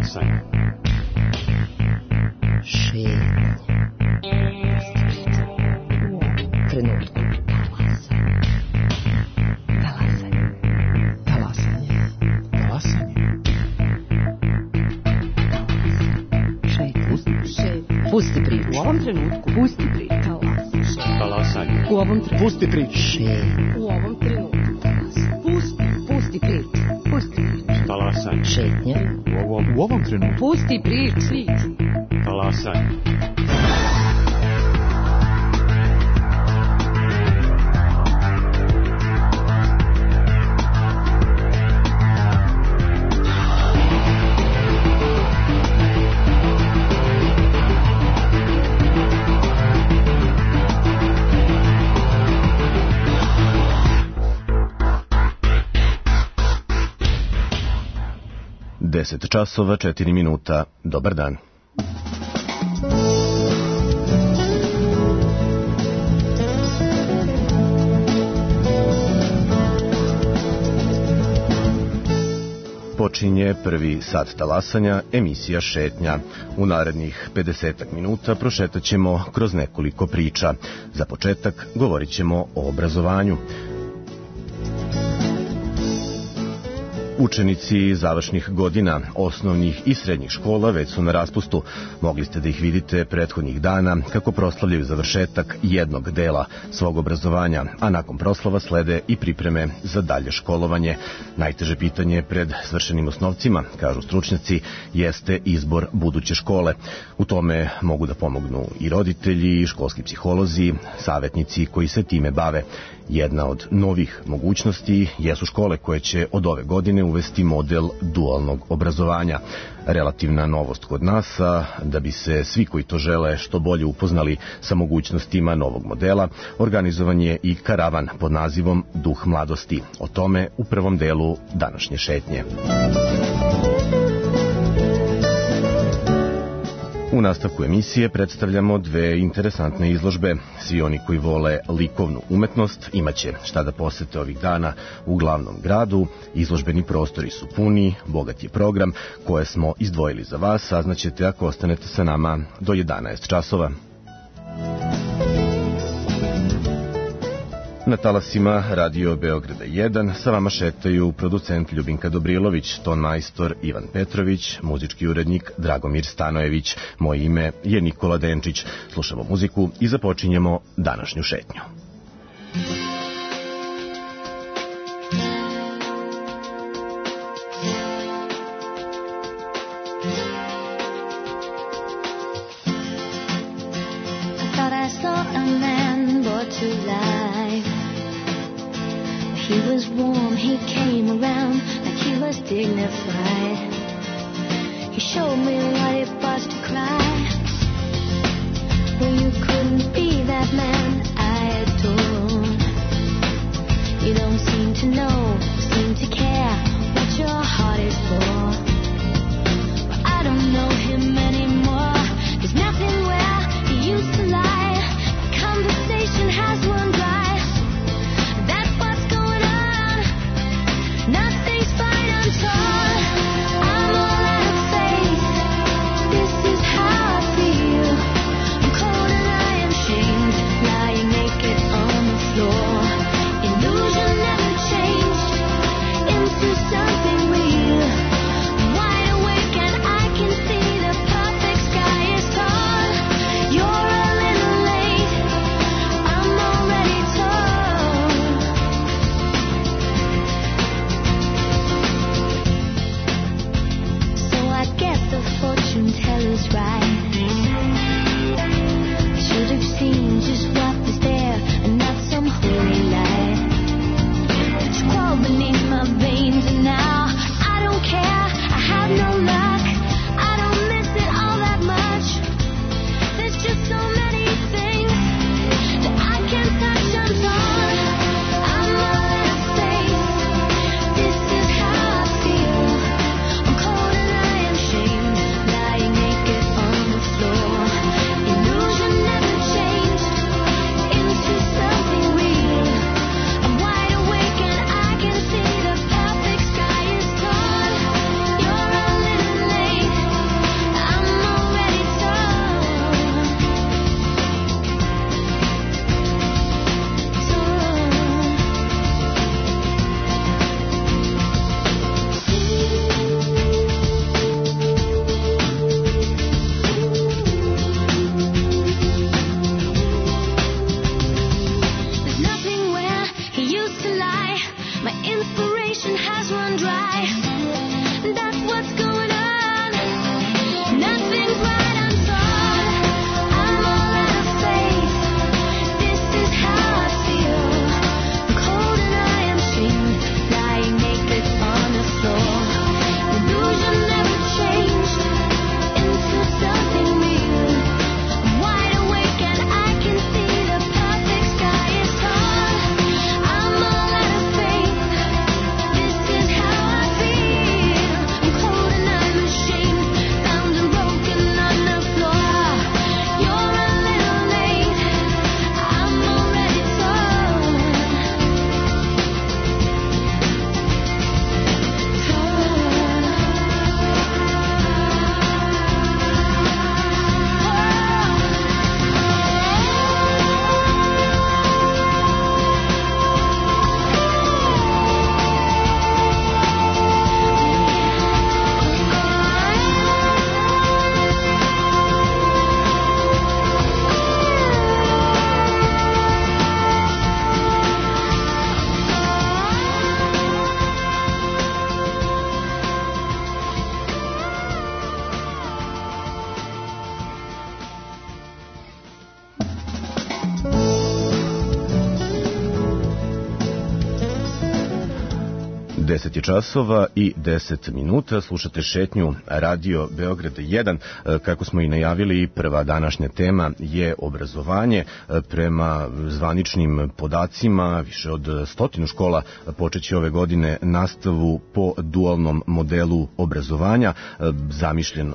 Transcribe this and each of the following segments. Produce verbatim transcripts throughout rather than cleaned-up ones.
Talasanje. Šetnje. Trenutku. Talasanje. Talasanje. Talasanje. Šetnje. Šetnje. Pusti priču. U ovom trenutku. Pusti priču. Talasanje. U ovom trenutku. Pusti priču. Šetnje. U ovom trenutku. Pusti. Pusti priču. Pusti priču. Talasanje. Šetnje. U ovom, U ovom trenutku. Pusti priču. talasanje. deset časova, četiri minuta. Dobar dan. Počinje prvi sat talasanja, emisija Šetnja. U narednih pedesetak minuta prošetat ćemo kroz nekoliko priča. Za početak govorit ćemo o obrazovanju. Učenici završnih godina osnovnih i srednjih škola već su na raspustu. Mogli ste da ih vidite prethodnih dana kako proslavljaju završetak jednog dela svog obrazovanja, a nakon proslava slede i pripreme za dalje školovanje. Najteže pitanje pred svršenim osnovcima, kažu stručnjaci, jeste izbor buduće škole. U tome mogu da pomognu i roditelji, i školski psiholozi, savetnici koji se time bave. Jedna od novih mogućnosti jesu škole koje će od ove godine uvesti model dualnog obrazovanja. Relativna novost kod nas, a da bi se svi koji to žele što bolje upoznali sa mogućnostima novog modela, organizovan je i karavan pod nazivom Duh mladosti. O tome u prvom delu današnje šetnje. U nastavku emisije predstavljamo dve interesantne izložbe. Svi oni koji vole likovnu umetnost imaće šta da posete ovih dana u glavnom gradu. Izložbeni prostori su puni, bogat je program koje smo izdvojili za vas. Saznaćete ako ostanete sa nama do jedanaest časova. Na talasima Radio Beograda jedan sa vama šetaju producent Ljubinka Dobrilović, ton majstor Ivan Petrović, muzički urednik Dragomir Stanojević. Moje ime je Nikola Denčić. Slušamo muziku i započinjemo današnju šetnju. He was warm, he came around like he was dignified. He showed me what it was to cry. Well, you couldn't be that man I adore. You don't seem to know, seem to care what your heart is for. But I don't know him anymore. There's nothing where he used to lie. The conversation has run dry. Nothing's fine, I'm torn. I'm all out of faith. This is how I feel. I'm cold and I am shamed, lying naked on the floor. Illusion never changed. inspiration has run dry. That's what's going on. Nothing's right, I'm torn. I'm all out of faith. This is how I feel. I'm cold and I am shamed, lying naked on the floor. Illusion never changed into something real. I'm wide awake and I can see the perfect sky is torn. I'm all out of faith. This is how I feel. I'm cold and I'm ashamed, bound and broken on the floor. You're a little late. I'm already torn. deset je časova i deset minuta, slušate šetnju Radio Beograd jedan. Kako smo i najavili, prva današnja tema je obrazovanje. Prema zvaničnim podacima, više od stotinu škola počeće ove godine nastavu po dualnom modelu obrazovanja. Zamišljen,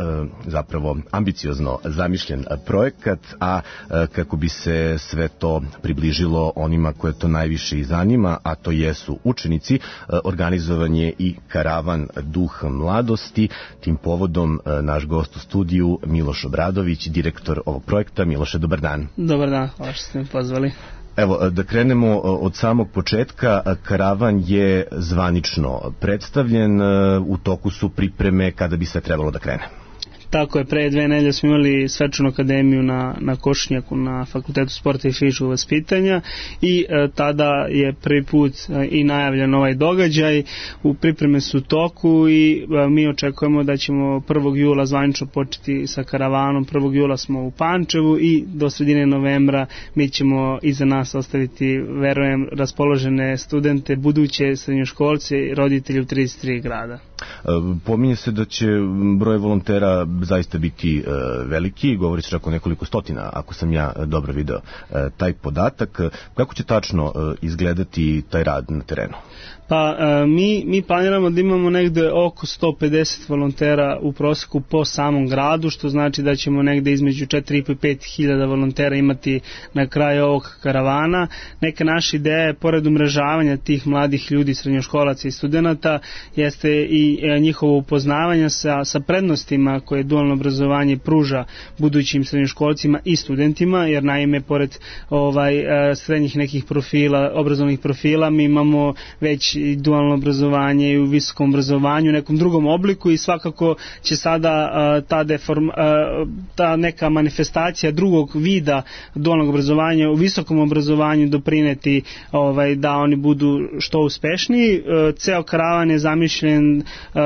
zapravo ambiciozno zamišljen projekat, a kako bi se sve to približilo onima koje to najviše i zanima, a to jesu učenici, organizovan je i karavan Duh mladosti. Tim povodom naš gost u studiju Miloš Obradović, direktor ovog projekta. Miloše, dobar dan. Dobar dan, hvala što ste me pozvali. Evo, da krenemo od samog početka. Karavan je zvanično predstavljen, u toku su pripreme kada bi se trebalo da krene. Tako je, pre dve nedelje smo imali svečanu akademiju na, na Košnjaku na Fakultetu sporta i fizičkog vaspitanja i e, tada je prvi put e, i najavljen ovaj događaj. U pripreme su u toku i e, mi očekujemo da ćemo prvog jula zvanično početi sa karavanom. prvog jula smo u Pančevu i do sredine novembra mi ćemo iza nas ostaviti, verujem, raspoložene studente, buduće srednjoškolce i roditelji u trideset tri grada. Pominje se da će broj volontera zaista biti e, veliki, govori se čak o nekoliko stotina, ako sam ja dobro video e, taj podatak. Kako će tačno e, izgledati taj rad na terenu? Pa e, mi, mi planiramo da imamo negde oko sto pedeset volontera u proseku po samom gradu, što znači da ćemo negde između četiri i po i pet hiljada volontera imati na kraju ovog karavana. Neka naša ideja je, pored umrežavanja tih mladih ljudi, srednjoškolaca i studenta, jeste i e, njihovo upoznavanje sa, sa prednostima koje dualno obrazovanje pruža budućim srednjoškolcima i studentima, jer naime, pored ovaj, e, srednjih nekih profila, obrazovnih profila, mi imamo već i dualno obrazovanje i u visokom obrazovanju u nekom drugom obliku i svakako će sada uh, ta, deform, uh, ta neka manifestacija drugog vida dualnog obrazovanja u visokom obrazovanju doprineti ovaj, da oni budu što uspešniji. Uh, ceo karavan je zamišljen uh,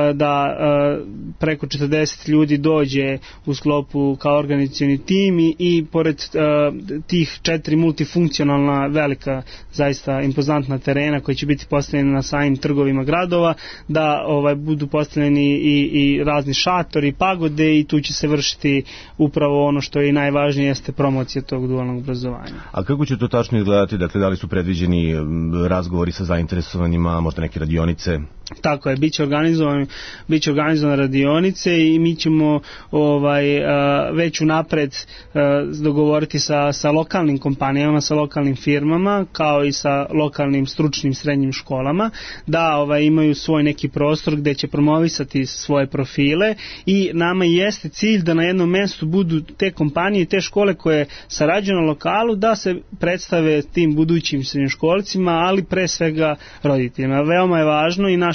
da uh, preko četrdeset ljudi dođe u sklopu kao organizacioni tim i, i pored uh, tih četiri multifunkcionalna velika, zaista impozantna terena koji će biti postavljeni na samim trgovima gradova, da ovaj budu postavljeni i, i razni šatori, pagode i tu će se vršiti upravo ono što je i najvažnije, jeste promocija tog dualnog obrazovanja. A kako će to tačno izgledati? Dakle, da li su predviđeni razgovori sa zainteresovanima, možda neke radionice? Tako je, biće organizovan, biće organizovane radionice i mi ćemo ovaj već unapred dogovoriti sa sa lokalnim kompanijama, sa lokalnim firmama, kao i sa lokalnim stručnim srednjim školama, da ovaj imaju svoj neki prostor gde će promovisati svoje profile i nama jeste cilj da na jednom mestu budu te kompanije i te škole koje sarađuju na lokalu, da se predstave tim budućim srednjoškolcima, ali pre svega roditeljima. Veoma je važno i naš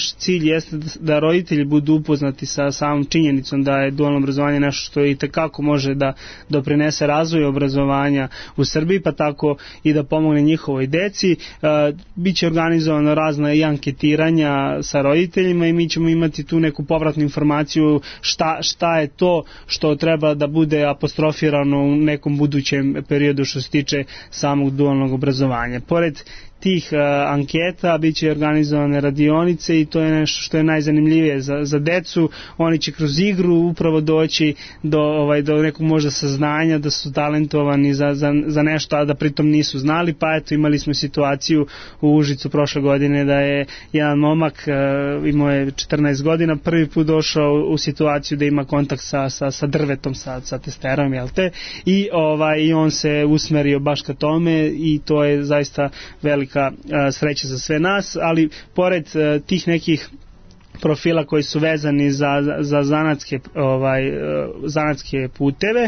naš cilj jeste da, da roditelji budu upoznati sa samom činjenicom da je dualno obrazovanje nešto što i tekako može da doprinese razvoju obrazovanja u Srbiji, pa tako i da pomogne njihovoj deci. E, biće organizovano razna i anketiranja sa roditeljima i mi ćemo imati tu neku povratnu informaciju šta, šta je to što treba da bude apostrofirano u nekom budućem periodu što se tiče samog dualnog obrazovanja. Pored tih uh, anketa biće organizovane radionice i to je nešto što je najzanimljivije za, za decu. Oni će kroz igru upravo doći do, ovaj, do nekog možda saznanja da su talentovani za, za, za nešto, a da pritom nisu znali, pa eto imali smo situaciju u Užicu prošle godine da je jedan momak, uh, imao je četrnaest godina, prvi put došao u situaciju da ima kontakt sa, sa, sa drvetom, sa, sa testerom, jel te? I, ovaj, i on se usmerio baš ka tome i to je zaista velika sreća za sve nas, ali pored tih nekih profila koji su vezani za, za zanatske, ovaj, zanatske puteve.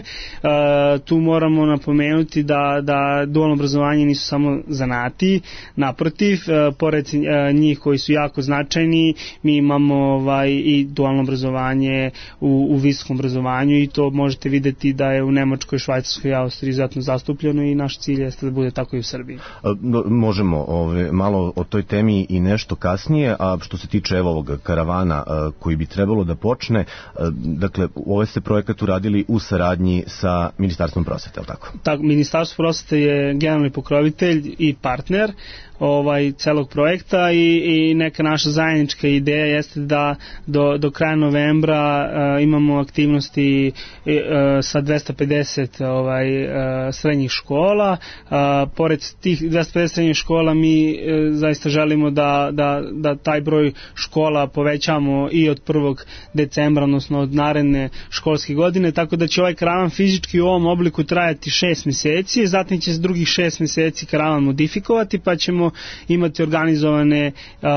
Tu moramo napomenuti da, da dualno obrazovanje nisu samo zanati, naprotiv, pored njih koji su jako značajni, mi imamo ovaj, i dualno obrazovanje u, u visokom obrazovanju i to možete videti da je u Nemačkoj, Švajcarskoj i Austriji izuzetno zastupljeno i naš cilj jeste da bude tako i u Srbiji. Možemo ove, malo o toj temi i nešto kasnije, a što se tiče evo ovog karavana koji bi trebalo da počne, dakle, ovaj ste projekat uradili u saradnji sa Ministarstvom prosvete, je li tako? Tako, Ministarstvo prosvete je generalni pokrovitelj i partner ovaj celog projekta i, i neka naša zajednička ideja jeste da do, do kraja novembra uh, imamo aktivnosti uh, sa dvesta pedeset ovaj, uh, srednjih škola. Uh, pored tih dvesta pedeset srednjih škola mi uh, zaista želimo da, da, da taj broj škola povećamo i od prvog decembra, odnosno od naredne školske godine, tako da će ovaj karavan fizički u ovom obliku trajati šest meseci, zatim će se drugih šest meseci karavan modifikovati, pa ćemo imati organizovane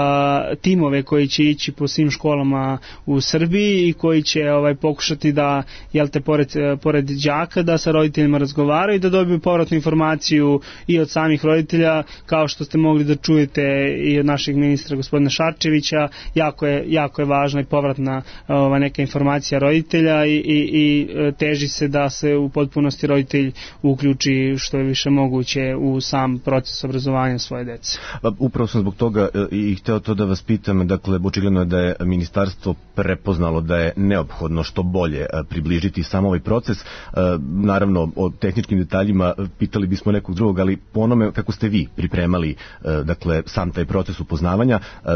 a, timove koji će ići po svim školama u Srbiji i koji će ovaj pokušati da, jel te, pored, pored đaka da sa roditeljima razgovaraju i da dobiju povratnu informaciju i od samih roditelja, kao što ste mogli da čujete i od našeg ministra gospodina Šarčevića, jako je, jako je važna i povratna ova, neka informacija roditelja i, i, i teži se da se u potpunosti roditelj uključi što je više moguće u sam proces obrazovanja svoje dece. Upravo sam zbog toga i hteo to da vas pitam, dakle, očigledno je da je ministarstvo prepoznalo da je neophodno što bolje približiti sam ovaj proces. Naravno, o tehničkim detaljima pitali bismo nekog drugog, ali po onome kako ste vi pripremali, dakle, sam taj proces upoznavanja,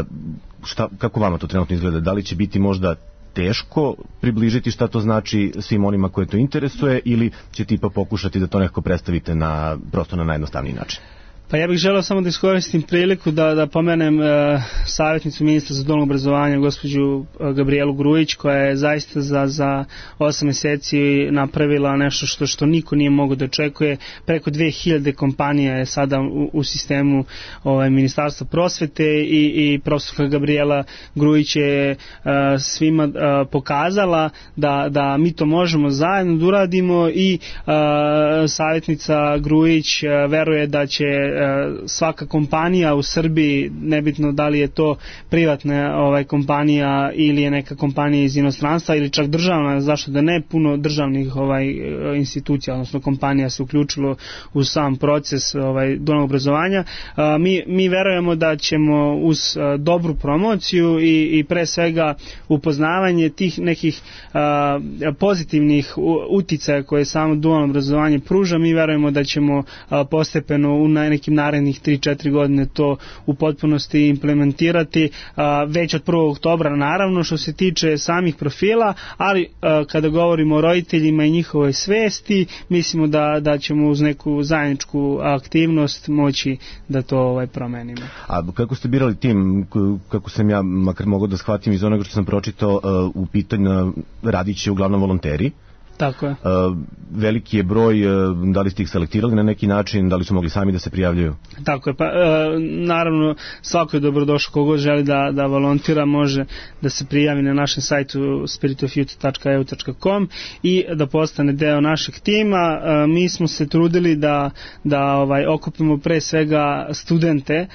šta, kako vama to trenutno izgleda? Da li će biti možda teško približiti šta to znači svim onima koje to interesuje ili ćete ipak pokušati da to nekako predstavite na, prosto na najjednostavniji način? Pa ja bih želeo samo da iskoristim priliku da, da pomenem e, savjetnicu ministra za dualno obrazovanje, gospođu Gabrielu Grujić, koja je zaista za, za osam meseci napravila nešto što, što niko nije mogao da očekuje. Preko dve hiljade kompanija je sada u, u sistemu ovaj, Ministarstva prosvete i, i profesorka Gabriela Grujić je e, svima e, pokazala da, da mi to možemo zajedno da uradimo i e, savjetnica Grujić e, veruje da će svaka kompanija u Srbiji, nebitno da li je to privatna ovaj, kompanija ili je neka kompanija iz inostranstva ili čak državna, zašto da ne, puno državnih ovaj, institucija, odnosno kompanija se uključilo u sam proces ovaj, dualnog obrazovanja. A, mi, mi verujemo da ćemo uz a, dobru promociju i, i pre svega upoznavanje tih nekih a, pozitivnih uticaja koje samo dualno obrazovanje pruža, mi verujemo da ćemo a, postepeno u nekim narednih tri četiri godine to u potpunosti implementirati a, već od prvog oktobra, naravno što se tiče samih profila, ali a, kada govorimo o roditeljima i njihovoj svesti, mislimo da, da ćemo uz neku zajedničku aktivnost moći da to ovaj, promenimo. A kako ste birali tim, kako sam ja makar mogao da shvatim iz onoga što sam pročitao, u pitanju radit će uglavnom volonteri? Tako je. Uh, veliki je broj, uh, da li ste ih selektirali na neki način, da li su mogli sami da se prijavljaju? Tako je, pa uh, naravno svako je dobrodošao, kogod želi da, da volontira može da se prijavi na našem sajtu spirit of youth tačka e u tačka com i da postane deo našeg tima. Uh, mi smo se trudili da, da ovaj, okupimo pre svega studente,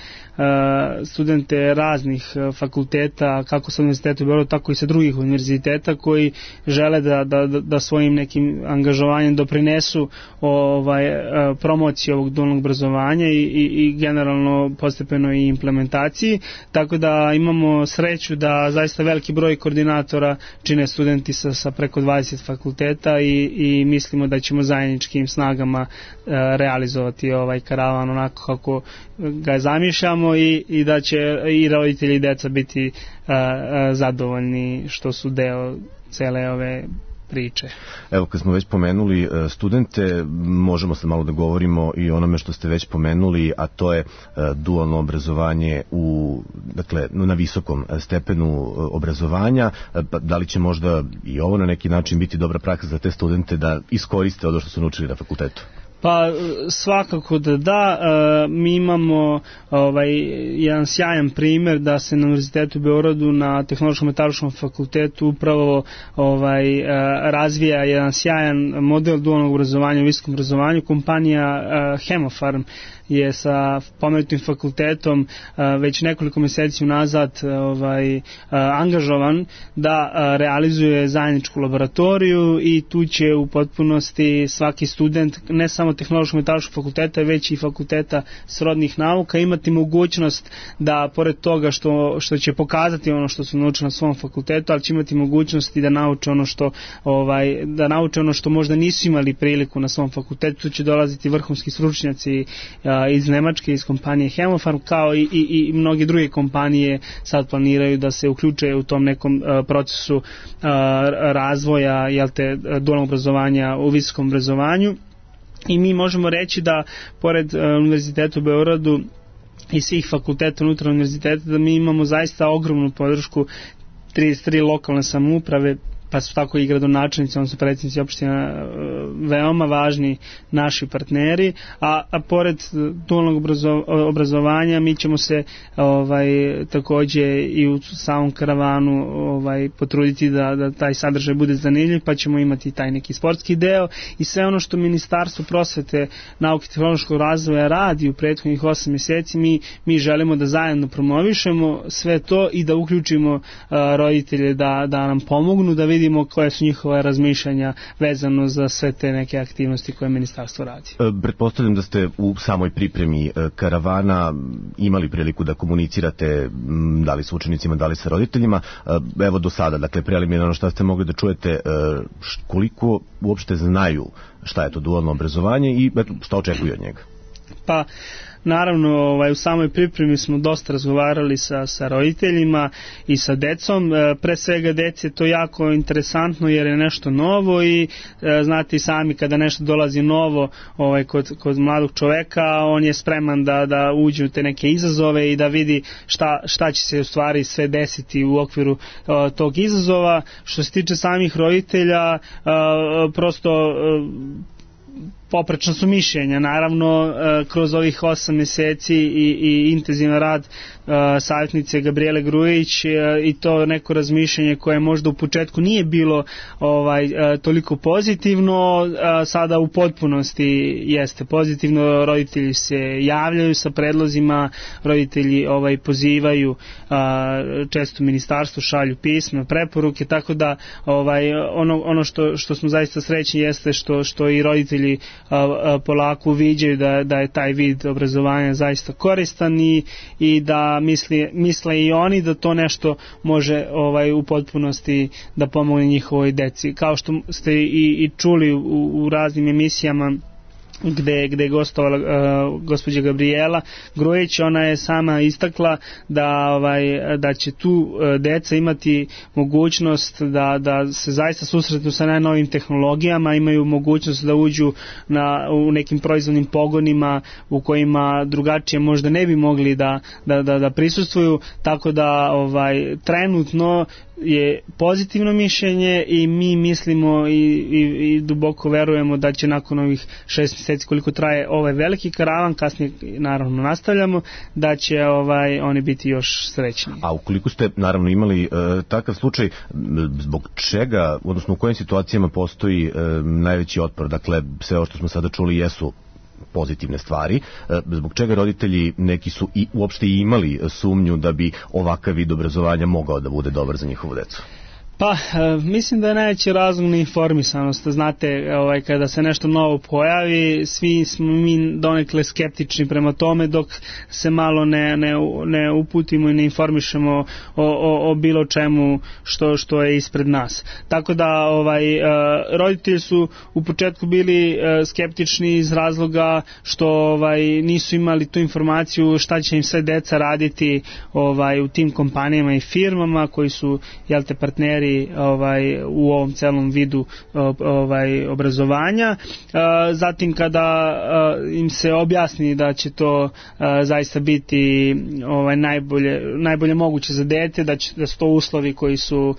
Uh, studente raznih uh, fakulteta, kako sa univerziteta u Beogradu, tako i sa drugih univerziteta koji žele da, da, da svojim nekim angažovanjem doprinesu ovaj, uh, promociji ovog dualnog obrazovanja i, i, i generalno postepeno i implementaciji, tako da imamo sreću da zaista veliki broj koordinatora čine studenti sa, sa preko dvadeset fakulteta i, i mislimo da ćemo zajedničkim snagama uh, realizovati ovaj karavan onako kako ga zamišljamo i, i da će i roditelji i deca biti a, a, zadovoljni što su deo cele ove priče. Evo, kad smo već pomenuli studente, možemo sad malo da govorimo i onome što ste već pomenuli, a to je dualno obrazovanje u, dakle, na visokom stepenu obrazovanja. Da li će možda i ovo na neki način biti dobra praksa za te studente da iskoriste ono što su naučili na fakultetu? Pa svakako da da, e, mi imamo ovaj, jedan sjajan primjer da se na Univerzitetu u Beogradu na Tehnološkom metaloškom fakultetu upravo ovaj, e, razvija jedan sjajan model dualnog obrazovanja u visokom obrazovanju. Kompanija e, Hemofarm je sa pomenutim fakultetom a, već nekoliko mjeseci unazad ovaj, a, angažovan da a, realizuje zajedničku laboratoriju i tu će u potpunosti svaki student ne samo Tehnološko-metaloškog fakulteta već i fakulteta srodnih nauka imati mogućnost da pored toga što, što će pokazati ono što su naučili na svom fakultetu, ali će imati mogućnost i da nauče ono što ovaj, da nauče ono što možda nisu imali priliku na svom fakultetu. Tu će dolaziti vrhunski stručnjaci a, iz Nemačke, iz kompanije Hemofarm, kao i, i, i mnoge druge kompanije sad planiraju da se uključe u tom nekom uh, procesu uh, razvoja, jel te, dualnog obrazovanja u visokom obrazovanju. I mi možemo reći da pored uh, Univerziteta u Beogradu i svih fakulteta unutar univerziteta da mi imamo zaista ogromnu podršku trideset tri lokalne samouprave, pa su tako i gradonačelnici, odnosno predsjednici opština veoma važni naši partneri, a, a pored dualnog obrazo, obrazovanja mi ćemo se ovaj, takođe i u samom karavanu ovaj, potruditi da, da taj sadržaj bude zanimljiv, pa ćemo imati taj neki sportski deo i sve ono što Ministarstvo prosvete, nauke i tehnološkog razvoja radi u prethodnih osam mjeseci, mi, mi želimo da zajedno promovišemo sve to i da uključimo uh, roditelje da, da nam pomognu, da vidimo vidimo koje su njihova razmišljanja vezano za sve te neke aktivnosti koje ministarstvo radi. Pretpostavljam da ste u samoj pripremi karavana imali priliku da komunicirate da li sa učenicima, da li sa roditeljima. Evo do sada, dakle preliminarno šta ste mogli da čujete, koliko uopšte znaju šta je to dualno obrazovanje i šta očekuju od njega? Pa naravno, ovaj, u samoj pripremi smo dosta razgovarali sa, sa roditeljima i sa decom. E, pre svega deci je to jako interesantno jer je nešto novo i e, znate i sami kada nešto dolazi novo ovaj, kod, kod mladog čoveka, on je spreman da, da uđe u te neke izazove i da vidi šta, šta će se u stvari sve desiti u okviru e, tog izazova. Što se tiče samih roditelja, e, prosto e, poprečna su mišljenja. Naravno, kroz ovih osam mjeseci i, i intenzivan rad savjetnice Gabriele Grujić i to neko razmišljanje koje možda u početku nije bilo ovaj, toliko pozitivno, sada u potpunosti jeste pozitivno. Roditelji se javljaju sa predlozima, roditelji ovaj, pozivaju često ministarstvo, šalju pisma, preporuke, tako da ovaj, ono, ono što, što smo zaista srećni jeste što, što i roditelji polako uviđaju da, da je taj vid obrazovanja zaista koristan i, i da misli, misle i oni da to nešto može ovaj, u potpunosti da pomogne njihovoj deci. Kao što ste i, i čuli u, u raznim emisijama gde, gde je gostovala uh, gospođa Gabriela Grujić, ona je sama istakla da, ovaj, da će tu uh, deca imati mogućnost da, da se zaista susretnu sa najnovim tehnologijama, imaju mogućnost da uđu na, u nekim proizvodnim pogonima u kojima drugačije možda ne bi mogli da, da, da, da prisustvuju, tako da ovaj, trenutno je pozitivno mišljenje i mi mislimo i, i, i duboko verujemo da će nakon ovih šest mjeseci koliko traje ovaj veliki karavan, kasnije naravno nastavljamo, da će ovaj oni biti još srećni. A ukoliko ste naravno imali e, takav slučaj, zbog čega, odnosno u kojim situacijama postoji e, najveći otpor? Dakle, sve ovo što smo sada čuli jesu pozitivne stvari, zbog čega roditelji neki su i uopšte imali sumnju da bi ovakav vid obrazovanja mogao da bude dobar za njihovu decu? Pa, e, mislim da je najveći razlog neinformisanost. Znate, ovaj, kada se nešto novo pojavi, svi smo mi donekle skeptični prema tome, dok se malo ne, ne, ne uputimo i ne informišemo o, o, o bilo čemu što, što je ispred nas. Tako da ovaj, e, roditelji su u početku bili e, skeptični iz razloga što ovaj, nisu imali tu informaciju šta će im sve deca raditi ovaj, u tim kompanijama i firmama koji su, jel te, partneri ovaj u ovom celom vidu ovaj obrazovanja. Zatim kada im se objasni da će to zaista biti ovaj najbolje najbolje moguće za dete, da će da su to uslovi koji su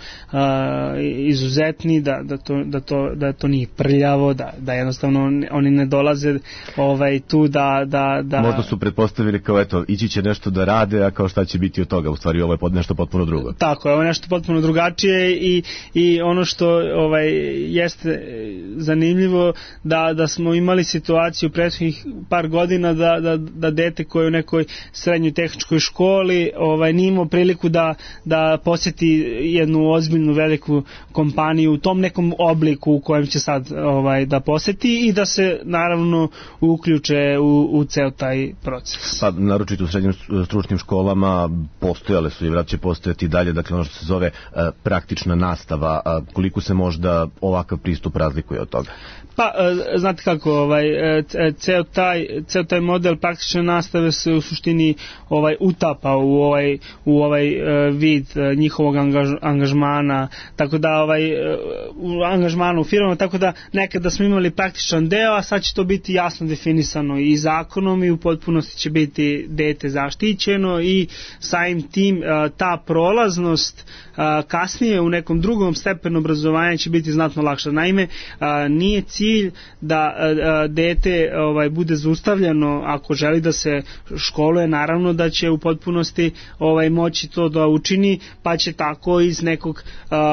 izuzetni, da da to da to da to nije prljavo, da da jednostavno oni ne dolaze ovaj tu da da da možda su pretpostavili kao eto ići će nešto da rade, a kao šta će biti od toga, u stvari ovo je nešto potpuno drugo. Tako je, ovo je nešto potpuno drugačije. I, i ono što ovaj jeste zanimljivo da da smo imali situaciju prethodnih par godina da da da dete koje je u nekoj srednjoj tehničkoj školi ovaj nije imao priliku da da poseti jednu ozbiljnu veliku kompaniju u tom nekom obliku u kojem će sad ovaj da poseti i da se naravno uključe u u ceo taj proces. Pa naročito u srednjim stručnim školama postojale su i vrat će postojati dalje, dakle ono što se zove uh, praktična nastava, a koliko se možda ovakav pristup razlikuje od toga? Pa, znate kako, ovaj, ceo taj, ceo taj model praktične nastave se u suštini ovaj, utapa u ovaj, u ovaj vid njihovog angaž, angažmana, tako da ovaj, u angažmanu u firmama, tako da nekada smo imali praktičan deo, a sad će to biti jasno definisano i zakonom i u potpunosti će biti dete zaštićeno i samim tim ta prolaznost kasnije u nekom drugom stepenu obrazovanja će biti znatno lakša. Naime, nije cilj da dete ovaj bude zaustavljeno ako želi da se školuje, naravno da će u potpunosti ovaj moći to da učini, pa će tako iz nekog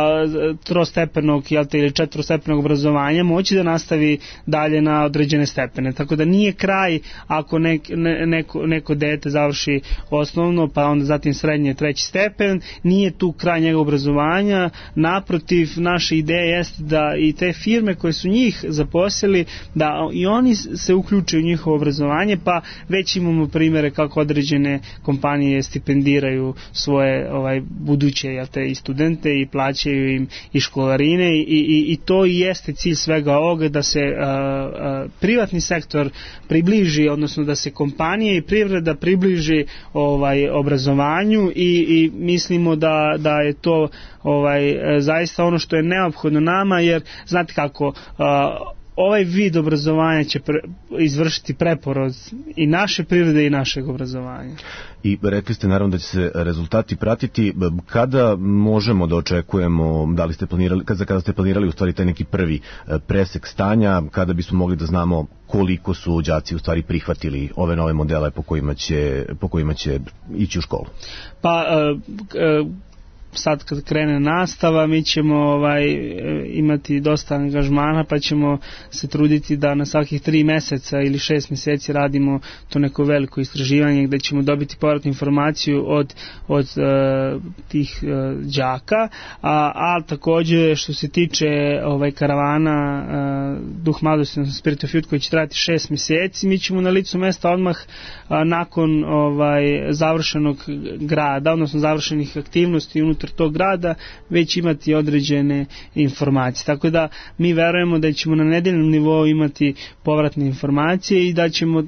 trostepenog jel te, ili četvorostepenog obrazovanja moći da nastavi dalje na određene stepene. Tako da nije kraj ako nek, ne, neko, neko dete završi osnovno, pa onda zatim srednje treći stepen, nije tu kraj njegovog obrazovanja. Naprotiv, naša ideja jeste da i te firme koje su njih zaposlili, da i oni se uključe u njihovo obrazovanje, pa već imamo primjere kako određene kompanije stipendiraju svoje ovaj buduće jel te, i studente i plaćaju im i školarine i, i, i to i jeste cilj svega ovoga, da se a, a, privatni sektor približi, odnosno da se kompanije i privreda približi ovaj obrazovanju i, i mislimo da, da je to ovaj zaista ono što je neophodno nama, jer znate kako, a, ovaj vid obrazovanja će pre, izvršiti preporod i naše privrede i našeg obrazovanja. I rekli ste naravno da će se rezultati pratiti. Kada možemo da očekujemo, da li ste planirali, kada, kada ste planirali u stvari taj neki prvi presek stanja, kada bismo mogli da znamo koliko su đaci u stvari prihvatili ove nove modele po kojima će, po kojima će ići u školu? Pa uh, uh, sad kad krene nastava mi ćemo ovaj imati dosta angažmana, pa ćemo se truditi da na svakih tri meseca ili šest mjeseci radimo to neko veliko istraživanje gdje ćemo dobiti povratnu informaciju od, od uh, tih uh, đaka, a, a također što se tiče ovaj karavana uh, Duh mladosti, odnosno Spirit of Youth, koji će trajati šest mjeseci, mi ćemo na licu mesta odmah uh, nakon ovaj završenog grada, odnosno završenih aktivnosti unutar tog grada već imati određene informacije. Tako da mi verujemo da ćemo na nedeljnom nivou imati povratne informacije i da ćemo uh,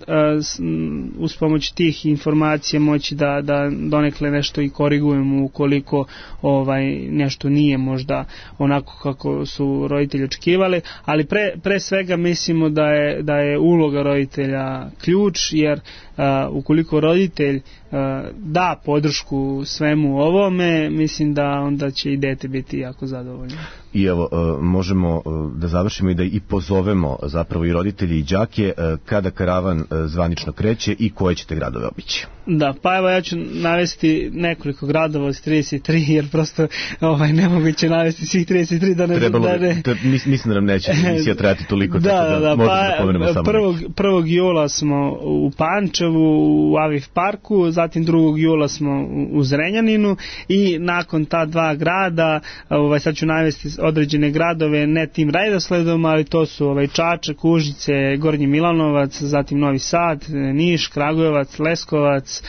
uz pomoć tih informacija moći da, da donekle nešto i korigujemo ukoliko ovaj nešto nije možda onako kako su roditelji očekivali, ali pre, pre svega mislimo da je, da je uloga roditelja ključ, jer uh, ukoliko roditelj da podršku svemu ovome, mislim da onda će i dete biti jako zadovoljno. I evo, možemo da završimo i da i pozovemo zapravo i roditelji i đake kada karavan zvanično kreće i koje ćete gradove obići. Da, pa evo ja ću navesti nekoliko gradova od trideset tri, jer prosto ovaj, nemoguće navesti svih trideset tri da ne... Trebalo da ne... Da, mislim da nam neće emisija trajati toliko, da, tako da, da, možemo pa, da pomenemo samo prvog, prvog jula smo u Pančevu, u Aviv parku, zatim drugog jula smo u, u Zrenjaninu i nakon ta dva grada, ovaj, sad ću navesti određene gradove, ne tim redosledom, ali to su ovaj, Čačak, Užice, Gornji Milanovac, zatim Novi Sad, Niš, Kragujevac, Leskovac,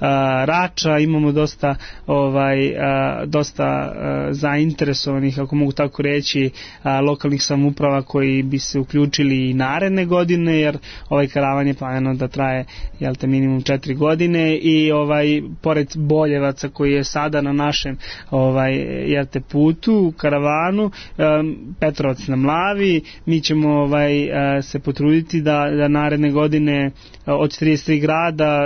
Rača, imamo dosta ovaj dosta zainteresovanih, ako mogu tako reći, lokalnih samouprava koji bi se uključili i naredne godine, jer ovaj karavan je planirano da traje jel te minimum četiri godine i ovaj pored Boljevaca koji je sada na našem ovaj jel te putu karavanu, Petrovac na Mlavi, mi ćemo ovaj se potruditi da da naredne godine od trideset tri grada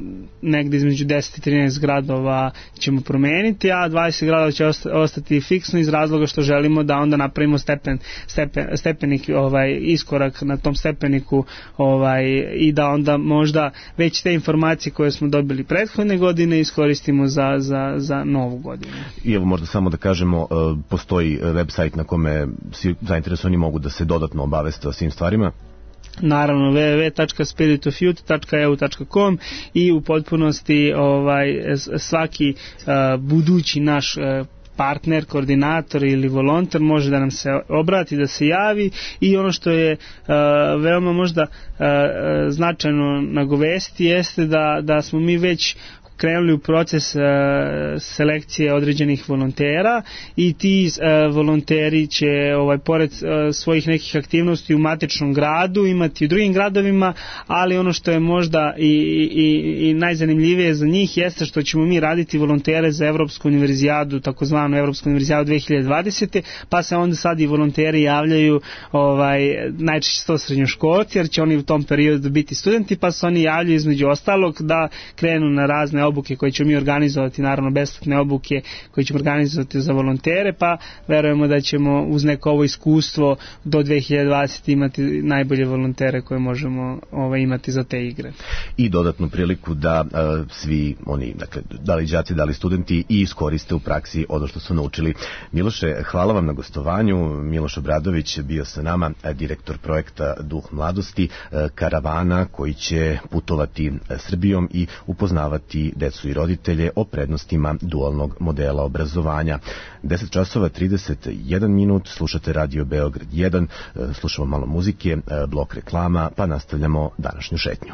negde između deset i trinaest gradova ćemo promeniti, a dvadeset gradova će ostati fiksno iz razloga što želimo da onda napravimo stepen, stepen, stepenik, ovaj, iskorak na tom stepeniku ovaj, i da onda možda već te informacije koje smo dobili prethodne godine iskoristimo za, za, za novu godinu. I evo možda samo da kažemo, postoji website na kome svi zainteresovani mogu da se dodatno obaveste o svim stvarima. Naravno w w w tačka spirit of youth tačka e u tačka com i u potpunosti ovaj svaki uh, budući naš uh, partner, koordinator ili volonter može da nam se obrati, da se javi i ono što je uh, veoma možda uh, značajno nagovesti jeste da, da smo mi već krenuli u proces uh, selekcije određenih volontera i ti uh, volonteri će ovaj pored uh, svojih nekih aktivnosti u matičnom gradu imati u drugim gradovima, ali ono što je možda i, i, i najzanimljivije za njih jeste što ćemo mi raditi volontere za Evropsku univerzijadu, takozvanu Evropsku univerzijadu dve hiljade dvadesete, pa se onda sad i volonteri javljaju ovaj najčešće to srednjoškolci, jer će oni u tom periodu biti studenti, pa se oni javljaju između ostalog da krenu na razne obuke koje ćemo mi organizovati, naravno besplatne obuke koje ćemo organizovati za volontere, pa verujemo da ćemo uz neko ovo iskustvo do dve hiljade dvadesete imati najbolje volontere koje možemo ovaj, imati za te igre. I dodatnu priliku da uh, svi oni, dakle, da li đaci, da li studenti i iskoriste u praksi ono što su naučili. Miloše, hvala vam na gostovanju. Miloš Obradović bio sa nama, direktor projekta Duh mladosti, karavana koji će putovati Srbijom i upoznavati decu i roditelje o prednostima dualnog modela obrazovanja. deset časova trideset jedan minut, slušate Radio Beograd jedan, slušamo malo muzike, blok reklama, pa nastavljamo današnju šetnju.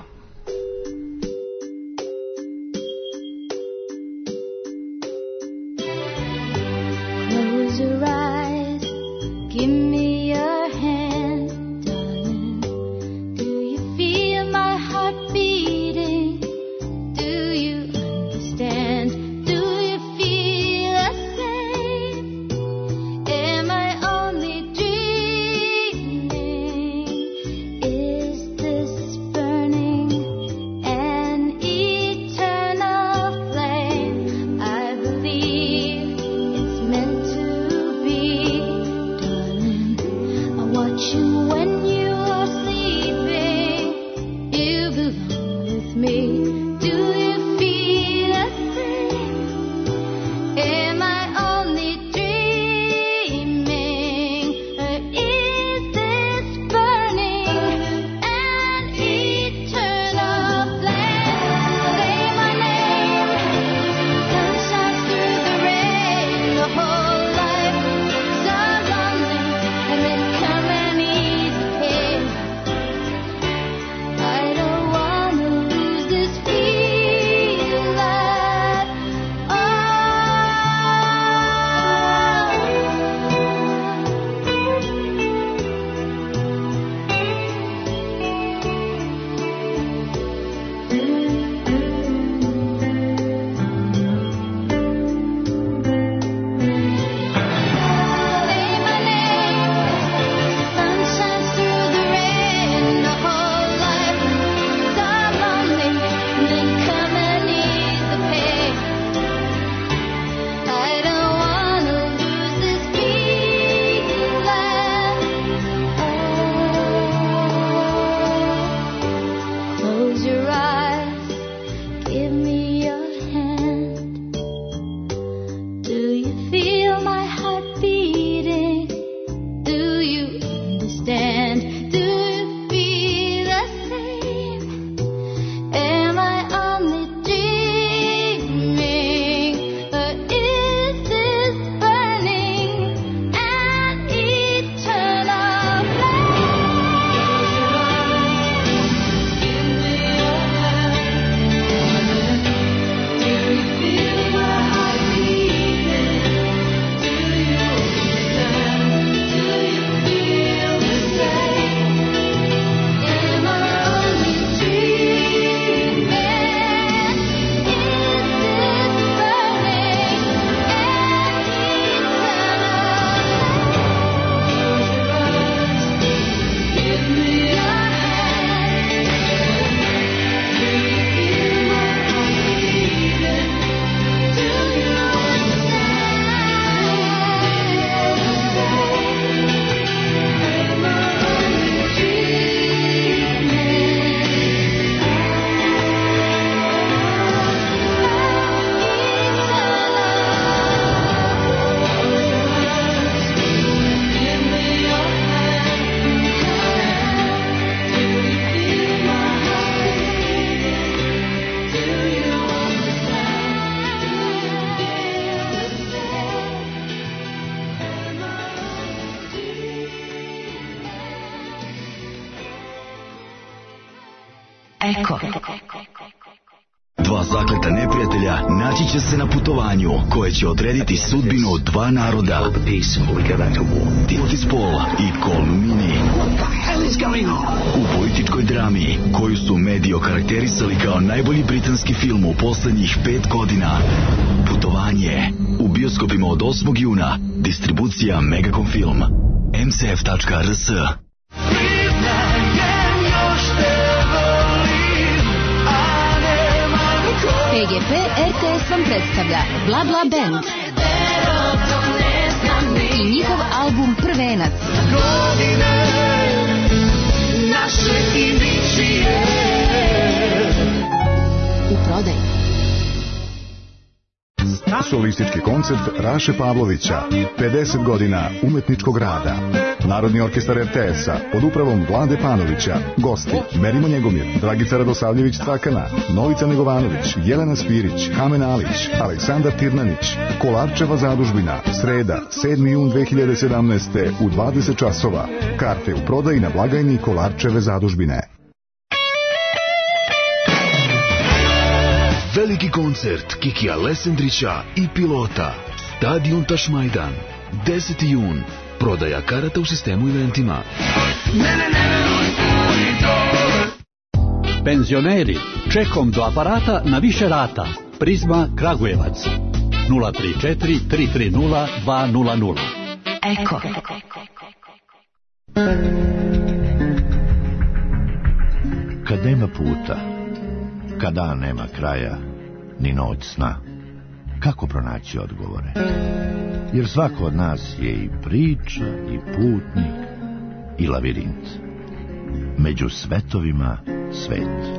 Close your eyes, give me your hand, darling. Do you feel my heart beating? Do you understand? Do you feel the same? Am I only dreaming? Is this burning Eko. Dva zakleta neprijatelja naći će se na putovanju koje će odrediti sudbinu dva naroda. Timothy Spall i Cole Meany. U političkoj drami koju su mediji okarakterisali kao najbolji britanski film u poslednjih pet godina. Putovanje u bioskopima od osmog juna. Distribucija Megacom Film. em ce ef tačka er s. P G P R T S vam predstavlja Bla Bla Band i njihov album Prvenac. U prodaju. Solistički koncert Raše Pavlovića, pedeset godina umetničkog rada. Narodni orkestar er te es-a pod upravom Vlade Panovića. Gosti: Merimo Njegomir, Dragica Radosavljević Cvakana, Novica Negovanović, Jelena Spirić, Kamen Alić, Aleksandar Tirnanić. Kolarčeva zadužbina, sreda, sedmi jun dve hiljade sedamnaeste. u dvadeset časova. Karte u prodaji na blagajni Kolarčeve zadužbine. Veliki koncert Kikija Lesendrića i Pilota. Stadion Tašmajdan. deseti jun. Prodaja karata u sistemu eventima. Penzioneri, čekom do aparata na više rata. Prizma Kragujevac. nula tri četiri tri tri nula dva nula nula. Eko. Kad nema puta, kad dan nema kraja, ni noć sna, kako pronaći odgovore? Jer svako od nas je i priča, i putnik, i lavirint. Među svetovima svet.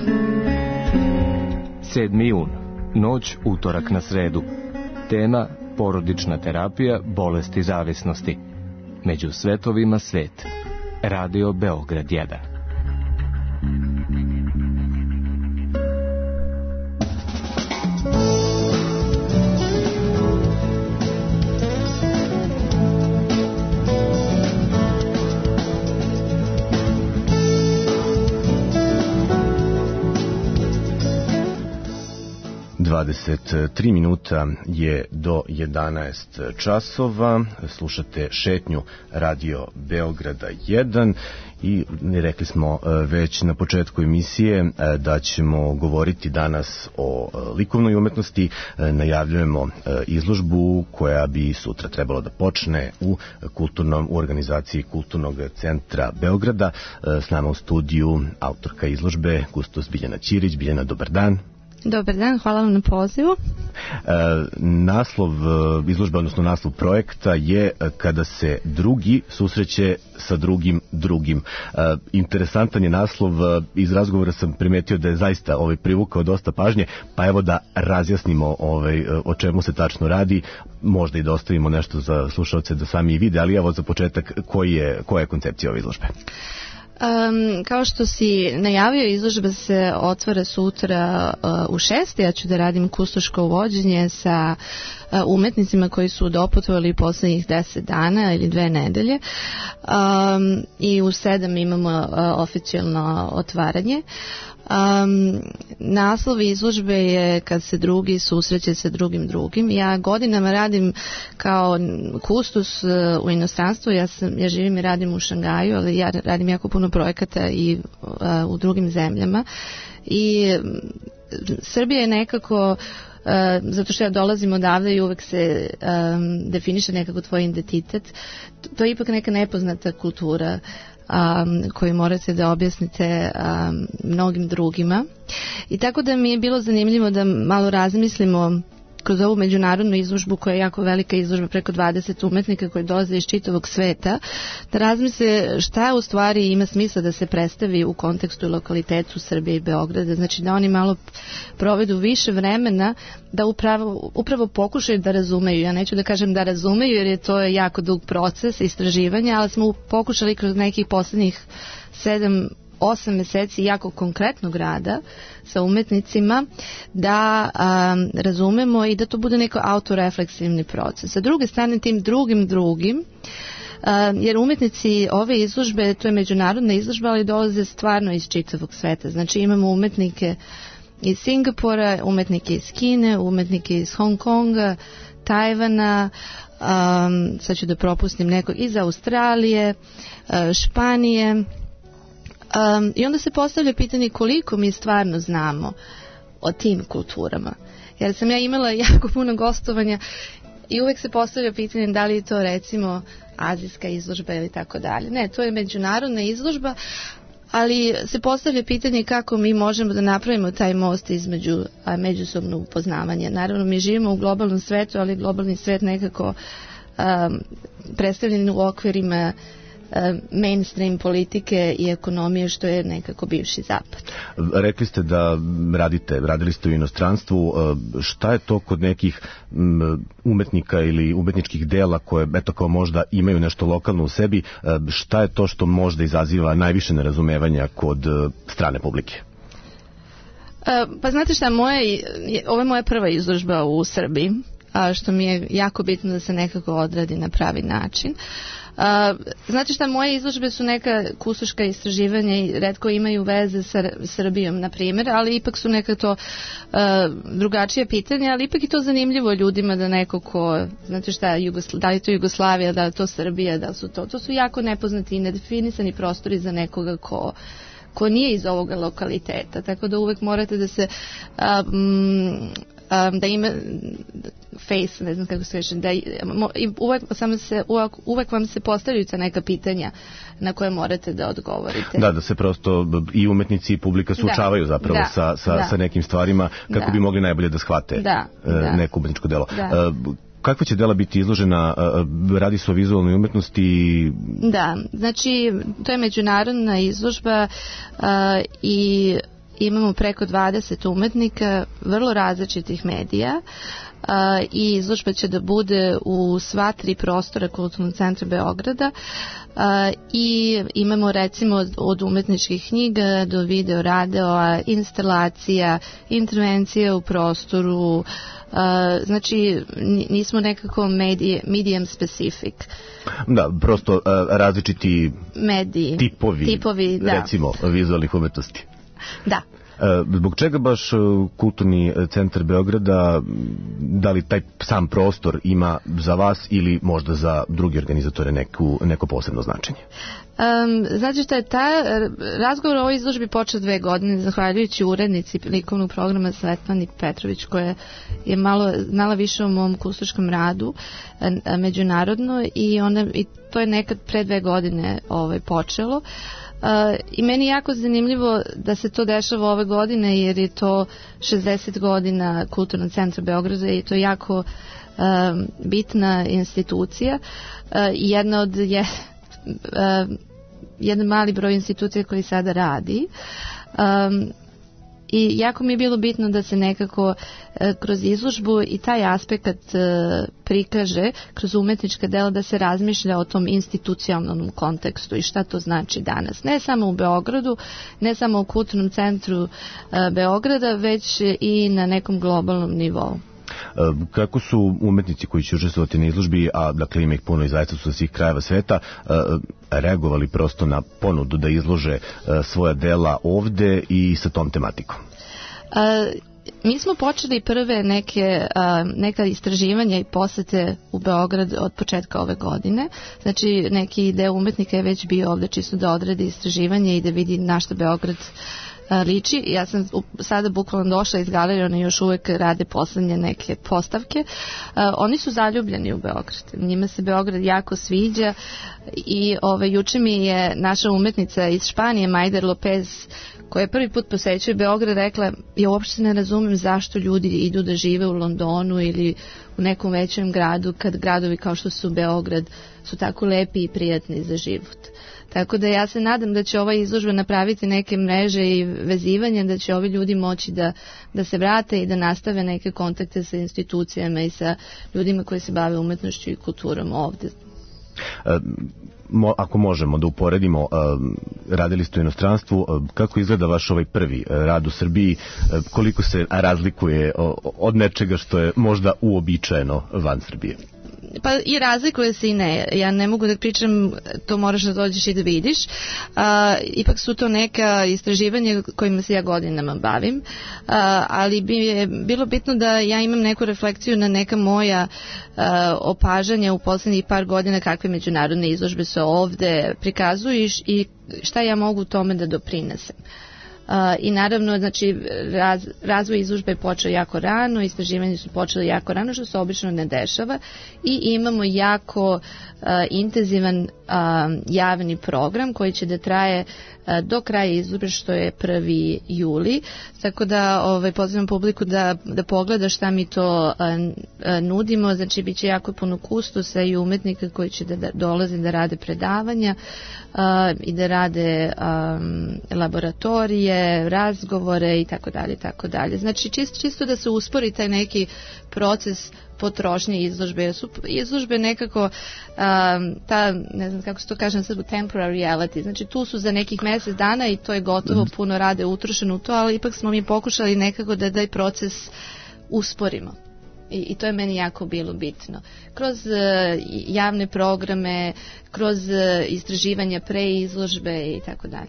sedmi jun. Noć, utorak na sredu. Tema: porodična terapija bolesti zavisnosti. Među svetovima svet. Radio Beograd jedan. dvadeset tri minuta je do jedanaest časova. Slušate šetnju Radio Beograda jedan i rekli smo već na početku emisije da ćemo govoriti danas o likovnoj umetnosti. Najavljujemo izložbu koja bi sutra trebalo da počne u kulturnom u organizaciji Kulturnog centra Beograda. S nama u studiju autorka izložbe kustos Biljana Ćirić. Biljana, dobar dan. Dobar dan, hvala vam na pozivu. E, naslov izložbe, odnosno naslov projekta je Kada se drugi susreće sa drugim drugim. E, interesantan je naslov, iz razgovora sam primetio da je zaista ovaj privukao dosta pažnje, pa evo da razjasnimo ovaj, o čemu se tačno radi, možda i da ostavimo nešto za slušalce da sami i vide, ali evo za početak koji je, koja je koncepcija ove izložbe? Um, kao što si najavio, izložba se otvara sutra uh, u šest. Ja ću da radim kustoško uvođenje sa uh, umetnicima koji su doputovali poslednjih deset dana ili dve nedelje. Um, I u sedam imamo uh, oficijalno otvaranje. Um, naslov izložbe je Kad se drugi susreće sa drugim drugim. Ja godinama radim kao kustos uh, u inostranstvu. Ja, sam, ja živim i radim u Šangaju, ali ja radim jako puno projekata i uh, u drugim zemljama. I um, Srbija je nekako, uh, zato što ja dolazim odavde i uvek se um, definiše nekako tvoj identitet, to je ipak neka nepoznata kultura Um, koju morate da objasnite um, mnogim drugima. I tako da mi je bilo zanimljivo da malo razmislimo kroz ovu međunarodnu izložbu, koja je jako velika izložba, preko dvadeset umetnika koji dolaze iz čitavog sveta, da razmisle šta u stvari ima smisla da se predstavi u kontekstu i lokalitetu Srbije i Beograda. Znači da oni malo provedu više vremena da upravo, upravo pokušaju da razumeju. Ja neću da kažem da razumeju, jer je to jako dug proces istraživanja, ali smo pokušali kroz nekih poslednjih sedam osam meseci jako konkretnog rada sa umetnicima da um, razumemo i da to bude neko autorefleksivni proces. Sa druge strane, tim drugim drugim jer umetnici ove izložbe, to je međunarodna izložba, ali dolaze stvarno iz čitavog sveta. Znači imamo umetnike iz Singapura, umetnike iz Kine, umetnike iz Hong Konga, Tajvana, um, sad ću da propustim neko, iz Australije, uh, Španije. Um, I onda se postavlja pitanje koliko mi stvarno znamo o tim kulturama. Jer sam ja imala jako puno gostovanja i uvek se postavlja pitanje da li je to recimo azijska izložba ili tako dalje. Ne, to je međunarodna izložba, ali se postavlja pitanje kako mi možemo da napravimo taj most između a, međusobno upoznavanja. Naravno, mi živimo u globalnom svetu, ali globalni svet nekako um, predstavljen u okvirima mainstream politike i ekonomije, što je nekako bivši zapad. Rekli ste da radite, radili ste u inostranstvu. Šta je to kod nekih umetnika ili umetničkih dela koje eto kao možda imaju nešto lokalno u sebi, šta je to što možda izaziva najviše nerazumevanja kod strane publike? Pa znate šta, moje, ovo je moja prva izložba u Srbiji, što mi je jako bitno da se nekako odradi na pravi način. Uh, znate šta, moje izložbe su neka kustoška istraživanja i retko imaju veze sa Srbijom, na primjer, ali ipak su neka to uh, drugačije pitanja, ali ipak je to zanimljivo ljudima da neko ko, znate šta, Jugosla, da li je to Jugoslavija, da li je to Srbija, da li su to, to su jako nepoznati i nedefinisani prostori za nekoga ko ko nije iz ovoga lokaliteta, tako da uvek morate da se um, Um, da ima face, ne znam kako se kaže, da uvek, samo se, uvek, uvek vam se postavljaju ta neka pitanja na koje morate da odgovorite. Da, da se prosto i umetnici i publika suočavaju zapravo da, sa, sa, da. sa nekim stvarima kako da. bi mogli najbolje da shvate da, da. neko umetničko delo. Da. Uh, Kakva će dela biti izložena? Radi se o vizualnoj umetnosti? Da, znači to je međunarodna izložba uh, i imamo preko dvadeset umetnika vrlo različitih medija uh, i izložba će da bude u sva tri prostora Kulturnog centra Beograda uh, i imamo recimo od umetničkih knjiga do video radova, instalacija, intervencije u prostoru, uh, znači nismo nekako medije, medium specific. Da, prosto uh, različiti mediji, tipovi, tipovi da. recimo vizualnih umetnosti. Da. Zbog čega baš Kulturni centar Beograda, da li taj sam prostor ima za vas ili možda za drugi organizatore neku, neko posebno značenje? Um, znači šta je ta razgovor o ovoj izložbi počeo dve godine zahvaljujući urednici likovnog programa Svetlani Petrović koja je malo znala više o mom kustoškom radu a, međunarodno i, ona, i to je nekad pre dve godine ovaj, počelo. Uh, i meni je jako zanimljivo da se to dešava ove godine jer je to šezdeset godina Kulturnog centra Beograda i to je jako uh, bitna institucija uh, i jedna od je, uh, jedan mali broj institucija koji sada radi um, i jako mi je bilo bitno da se nekako uh, kroz izložbu i taj aspekt uh, prikaže kroz umetnička dela da se razmišlja o tom institucionalnom kontekstu i šta to znači danas. Ne samo u Beogradu, ne samo u Kulturnom centru uh, Beograda, već i na nekom globalnom nivou. Kako su umetnici koji će učestvovati na izložbi, a dakle ima ih puno i zaista su sa svih krajeva sveta, reagovali prosto na ponudu da izlože svoja dela ovde i sa tom tematikom? A, mi smo počeli prve neke, a, neka istraživanja i posete u Beograd od početka ove godine. Znači neki deo umetnika je već bio ovde čisto da odredi istraživanje i da vidi na što Beograd liči. Ja sam sada bukvalno došla iz galerije, oni još uvek rade poslednje neke postavke. Uh, oni su zaljubljeni u Beograd. Njima se Beograd jako sviđa i ove, juče mi je naša umetnica iz Španije, Majder Lopez, koja je prvi put posećuje Beograd, rekla, ja uopšte ne razumem zašto ljudi idu da žive u Londonu ili u nekom većem gradu, kad gradovi kao što su Beograd su tako lepi i prijatni za život. Tako da ja se nadam da će ova izložba napraviti neke mreže i vezivanja, da će ovi ljudi moći da, da se vrate i da nastave neke kontakte sa institucijama i sa ljudima koji se bave umetnošću i kulturom ovde. E, mo, ako možemo da uporedimo, e, radili ste u inostranstvu, e, kako izgleda vaš ovaj prvi rad u Srbiji, e, koliko se razlikuje od nečega što je možda uobičajeno van Srbije? pa i razlikuje se i ne. Ja ne mogu da pričam, to moraš da dođeš i da vidiš. Uh, ipak su to neka istraživanja kojima se ja godinama bavim, uh, ali bi je bilo bitno da ja imam neku refleksiju na neka moja uh, opažanja u poslednjih par godina kakve međunarodne izložbe se ovde prikazuju i šta ja mogu u tome da doprinesem. Uh, I naravno, znači, raz, razvoj izložbe je počeo jako rano, istraživanje su počeli jako rano, što se obično ne dešava, i imamo jako uh, intenzivan uh, javni program koji će da traje uh, do kraja izložbe, što je prvi juli, tako da ovaj, pozivam publiku da, da pogleda šta mi to uh, uh, nudimo. Znači, bit će jako puno kustosa i umetnika koji će da, da dolaze da rade predavanja uh, i da rade um, laboratorije, razgovore i tako dalje, tako dalje. Znači, čisto, čisto da se uspori taj neki proces potrošnje izložbe, jer su izložbe nekako um, ta, ne znam kako se to kaže na srbu, temporary reality, znači tu su za nekih mjesec dana i to je gotovo, puno rade utrošeno u to, ali ipak smo mi pokušali nekako da taj proces usporimo. I, I to je meni jako bilo bitno. Kroz uh, javne programe, kroz uh, istraživanja pre izložbe i tako dalje.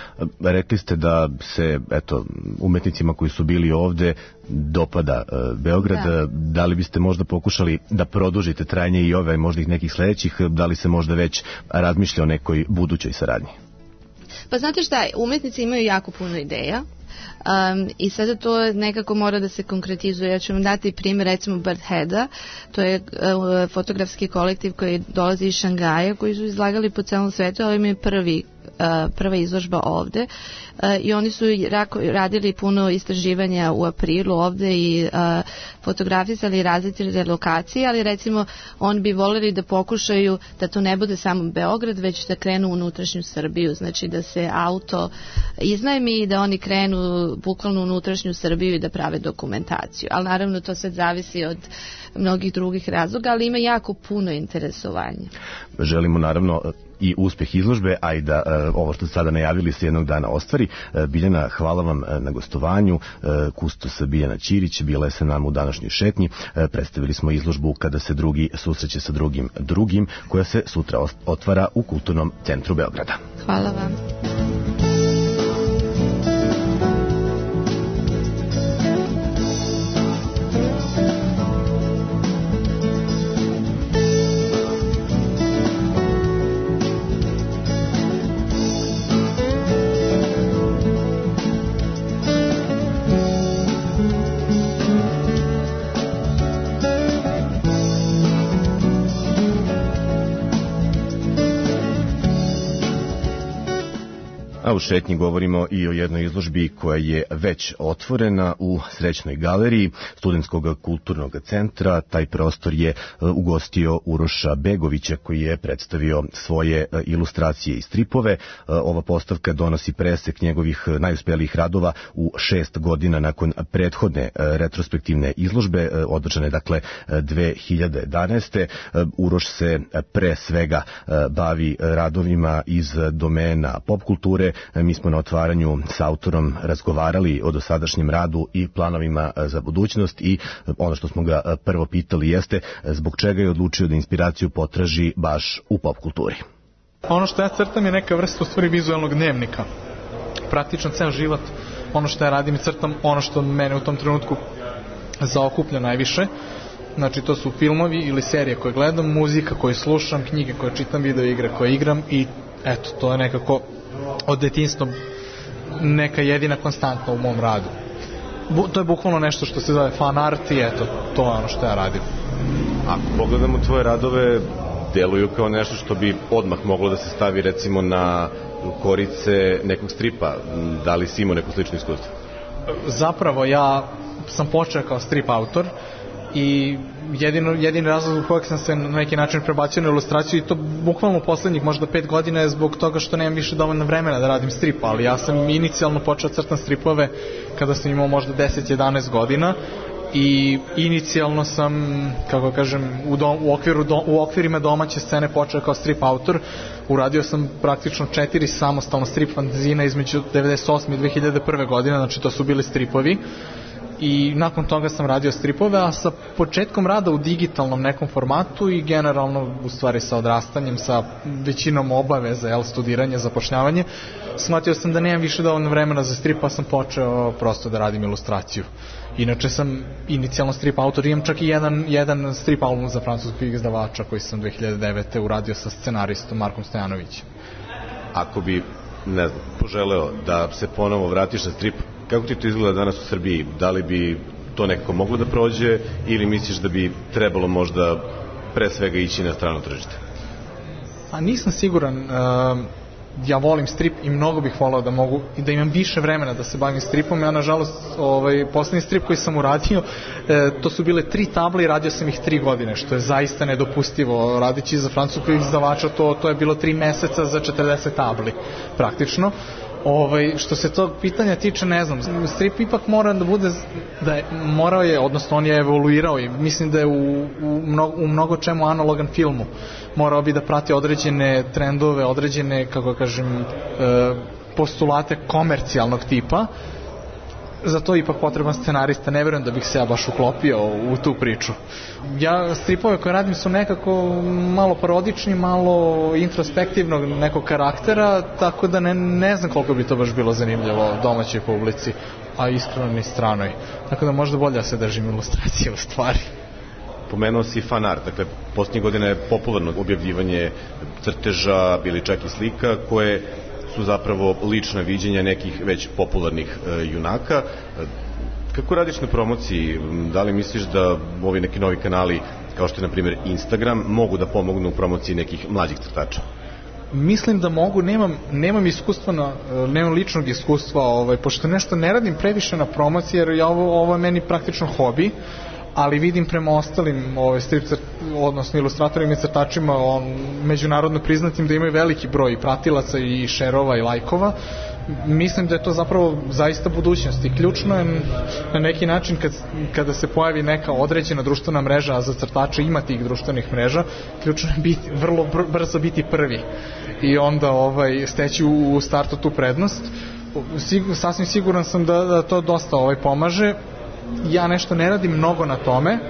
Rekli ste da se, eto, umetnicima koji su bili ovde dopada uh, Beograd. Da. Da li biste možda pokušali da produžite trajanje i ove, možda i nekih sledećih, da li se možda već razmišlja o nekoj budućoj saradnji? Pa znate šta, umetnici imaju jako puno ideja. Um, i sada to nekako mora da se konkretizuje. Ja ću vam dati primjer recimo Birdheada, to je uh, fotografski kolektiv koji dolazi iz Šangaja, koji su izlagali po celom svetu, ali im je prvi Uh, prva izložba ovde uh, i oni su rako, radili puno istraživanja u aprilu ovde i uh, fotografisali različite lokacije, ali recimo oni bi voljeli da pokušaju da to ne bude samo Beograd, već da krenu u unutrašnju Srbiju, znači da se auto iznajmi i da oni krenu bukvalno u unutrašnju Srbiju i da prave dokumentaciju, ali naravno to sad zavisi od mnogih drugih razloga, ali ima jako puno interesovanja. Želimo naravno i uspeh izložbe, a i da uh, ovo što ste sada najavili se jednog dana ostvari. Uh, Biljana, hvala vam uh, na gostovanju. Uh, Kustos Biljana Ćirić bila je sa nama u današnjoj šetnji. Uh, predstavili smo izložbu Kada se drugi susreće sa drugim drugim, koja se sutra otvara u Kulturnom centru Beograda. Hvala vam. A u šetnji govorimo i o jednoj izložbi koja je već otvorena u Srećnoj galeriji Studentskog kulturnog centra. Taj prostor je ugostio Uroša Begovića, koji je predstavio svoje ilustracije i stripove. Ova postavka donosi presek njegovih najuspelijih radova u šest godina nakon prethodne retrospektivne izložbe, održane dakle dve hiljade jedanaeste. Uroš se pre svega bavi radovima iz domena pop kulture. Mi smo na otvaranju s autorom razgovarali o dosadašnjem radu i planovima za budućnost, i ono što smo ga prvo pitali jeste zbog čega je odlučio da inspiraciju potraži baš u pop kulturi. Ono što ja crtam je neka vrsta u stvari vizualnog dnevnika. Praktično ceo život, ono što ja radim i crtam, ono što mene u tom trenutku zaokuplja najviše. Znači to su filmovi ili serije koje gledam, muzika koju slušam, knjige koje čitam, video igre koje igram, i eto, to je nekako od detinjstva neka jedina konstantna u mom radu. Bu, to je bukvalno nešto što se zove fan art i eto, to je ono što ja radim. Ako pogledamo tvoje radove, deluju kao nešto što bi odmah moglo da se stavi recimo na korice nekog stripa. Da li si imao neko slično iskustvo? Zapravo ja sam počeo kao strip autor i jedino, jedini razlog zbog kojeg sam se na neki način prebacio na ilustraciju, i to bukvalno poslednjih možda pet godina, je zbog toga što nemam više dovoljno vremena da radim strip, ali ja sam inicijalno počeo crtam stripove kada sam imao možda deset jedanaest godina i inicijalno sam, kako kažem, u, dom, u, okviru, do, u okvirima domaće scene počeo kao strip autor. Uradio sam praktično četiri samostalno strip fanzina između devedeset osme i dve hiljade prve godine, znači to su bili stripovi. i nakon toga sam radio stripove, a sa početkom rada u digitalnom nekom formatu i generalno u stvari sa odrastanjem, sa većinom obaveza, jel, studiranje, zapošljavanje, shvatio sam da nemam više dovoljno vremena za strip, pa sam počeo prosto da radim ilustraciju. Inače sam inicijalno strip autor, imam čak i jedan, jedan strip album za francuskog izdavača koji sam dve hiljade devete uradio sa scenaristom Markom Stojanovićem. Ako bi, ne znam, poželeo da se ponovo vratiš na strip, kako ti to izgleda danas u Srbiji? Da li bi to nekako moglo da prođe ili misliš da bi trebalo možda pre svega ići na strano tržište? A nisam siguran. Uh, ja volim strip i mnogo bih volao da mogu i da imam više vremena da se bavim stripom. Ja nažalost, ovaj, poslednji strip koji sam uradio, e, to su bile tri table i radio sam ih tri godine, što je zaista nedopustivo. Radići za francuskog izdavača, to, to je bilo tri meseca za četrdeset tabli praktično. Ovaj, što se tog pitanja tiče, ne znam, strip ipak mora da bude, da je, morao je, odnosno on je evoluirao i mislim da je u, u, mnogo, u mnogo čemu analogan filmu. Morao bi da prati određene trendove, određene, kako kažem, e, postulate komercijalnog tipa. Za to ipak potreban scenarista, ne verujem da bih se ja baš uklopio u tu priču. Ja stripove koje radim su nekako malo parodični, malo introspektivnog nekog karaktera, tako da ne, ne znam koliko bi to baš bilo zanimljivo domaćoj publici, a iskreno ni stranoj. Tako da možda bolje da se držim ilustracije u stvari. Pomenuo si fan art, dakle, posljednjih godina je popularno objavljivanje crteža, bili čak i slika, koje su zapravo lična viđenja nekih već popularnih e, junaka. Kako radiš na promociji? Da li misliš da ovi neki novi kanali, kao što je na primjer Instagram, mogu da pomognu u promociji nekih mlađih crtača? Mislim da mogu, nemam, nemam iskustva, na, nemam ličnog iskustva, ovaj, pošto nešto ne radim previše na promociji, jer ja ovo, ovo je meni praktično hobi, ali vidim prema ostalim ovaj, strip crt, odnosno ilustratorima i crtačima on, međunarodno priznatim da imaju veliki broj pratilaca i šerova i lajkova. Mislim da je to zapravo zaista budućnost i ključno je na neki način kad, kada se pojavi neka određena društvena mreža, a za crtače ima tih društvenih mreža, ključno je biti, vrlo brzo biti prvi i onda ovaj, steći u, u startu tu prednost. Sigur, sasvim siguran sam da, da to dosta ovaj, pomaže. Ja nešto ne radim mnogo na tome,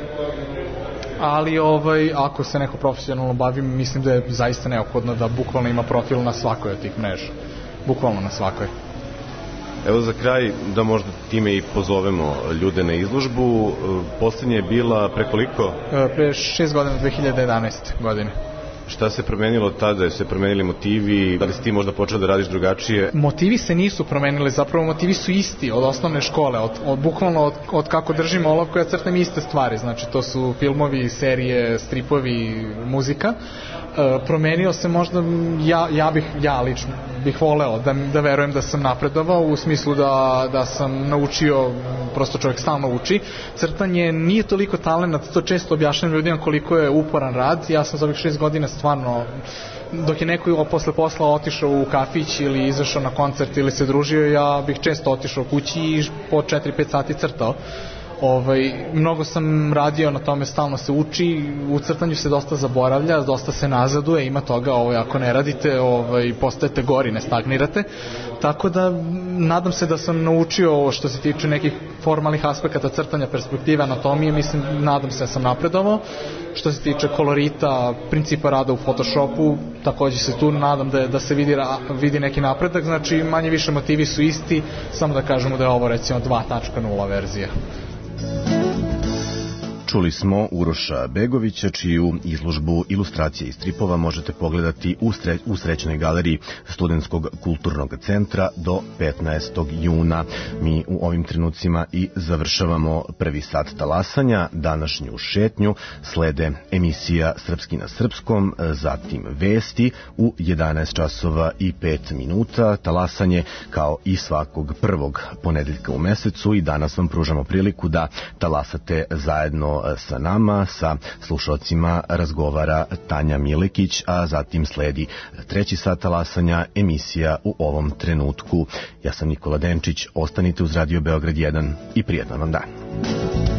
ali ovaj, ako se neko profesionalno bavim, mislim da je zaista neophodno da bukvalno ima profil na svakoj od tih mreža. Bukvalno na svakoj. Evo za kraj, da možda time i pozovemo ljude na izložbu. Poslednje je bila pre koliko? Pre šest godina, dve hiljade jedanaeste godine. Šta se promenilo od tada? Se promenili motivi? Da li si ti možda počeo da radiš drugačije? Motivi se nisu promenili, zapravo motivi su isti od osnovne škole, od, od, bukvalno od, od kako držim olovku, ja crtam iste stvari, znači to su filmovi, serije, stripovi, muzika. E, promenio se možda, ja, ja bih, ja lično bih voleo da, da verujem da sam napredovao u smislu da, da sam naučio, prosto čovjek stalno uči. Crtanje nije toliko talenat, to često objašnjam ljudima koliko je uporan rad. Ja sam za ovih šest godina stvarno, dok je neko posle posla otišao u kafić ili izašao na koncert ili se družio, ja bih često otišao kući i po četiri pet sati crtao. Ovaj, mnogo sam radio na tome, stalno se uči, u crtanju se dosta zaboravlja, dosta se nazaduje, ima toga, ovaj, ako ne radite, ovaj, postajete gori, ne stagnirate, tako da nadam se da sam naučio što se tiče nekih formalnih aspekata crtanja, perspektive, anatomije, mislim, nadam se da sam napredovao. Što se tiče kolorita, principa rada u Photoshopu, također se tu nadam da, da se vidi, vidi neki napredak, znači manje više motivi su isti, samo da kažemo da je ovo recimo dva tačka nula verzija. Čuli smo Uroša Begovića, čiju izložbu ilustracije i stripova možete pogledati u, stre, u Srećnoj galeriji Studentskog kulturnog centra do petnaestog juna. Mi u ovim trenucima i završavamo prvi sat talasanja, današnju šetnju, slede emisija Srpski na srpskom, zatim vesti u jedanaest časova i pet minuta, talasanje kao i svakog prvog ponedeljka u mesecu i danas vam pružamo priliku da talasate zajedno sa nama, sa slušalcima razgovara Tanja Milekić, a zatim sledi treći sat talasanja, emisija u ovom trenutku. Ja sam Nikola Denčić, ostanite uz Radio Beograd jedan i prijetan vam dan.